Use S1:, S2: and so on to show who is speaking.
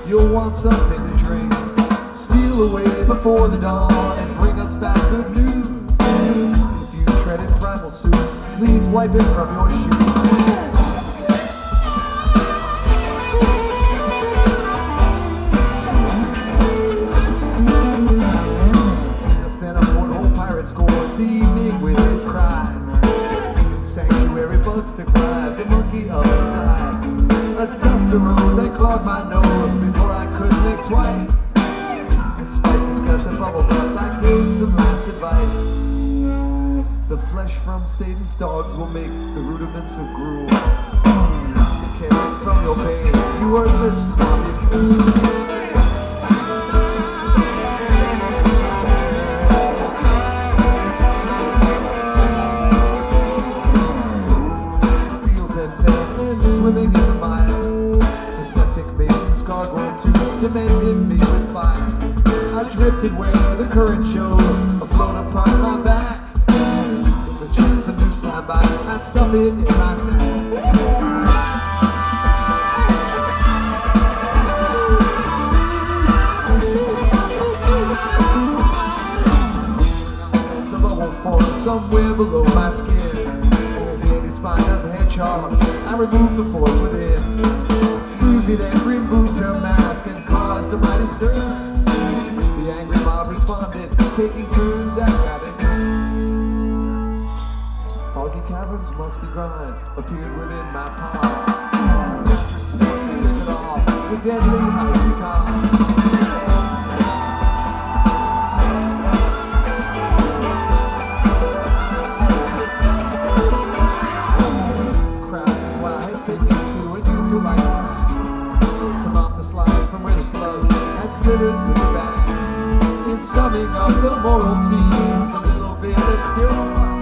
S1: You'll want something to drink. Steal away before the dawn and bring us back good news. If you tread in primal suit, please wipe it from your shoes. The evening with his cry. In sanctuary bugs deprived the monkey of his time. A dust arose and clogged my nose before I could blink twice. Despite disgusting bubble bath, I gave some last advice. The flesh from Satan's dogs will make the rudiments of gruel. You can't rest from your pain, you worthless swampy fool. Swimming in the mire, the septic maidens gargoyle too demented me with fire. I drifted where the current showed, afloat upon my back. If a chance of new slide by, I'd stuff it in my sack. The bubble formed somewhere below my skin. Spine of the hedgehog, I removed the force within. Susie then removed her mask and caused a mighty stir. The angry mob responded, taking turns at grabbing. Foggy caverns, musty grind appeared within my palm. Stripped it off with deadly icy calm. Taking to and used to light turn off the slide from where the slug had slid it with the bag. In summing up, the moral seems a little bit obscure.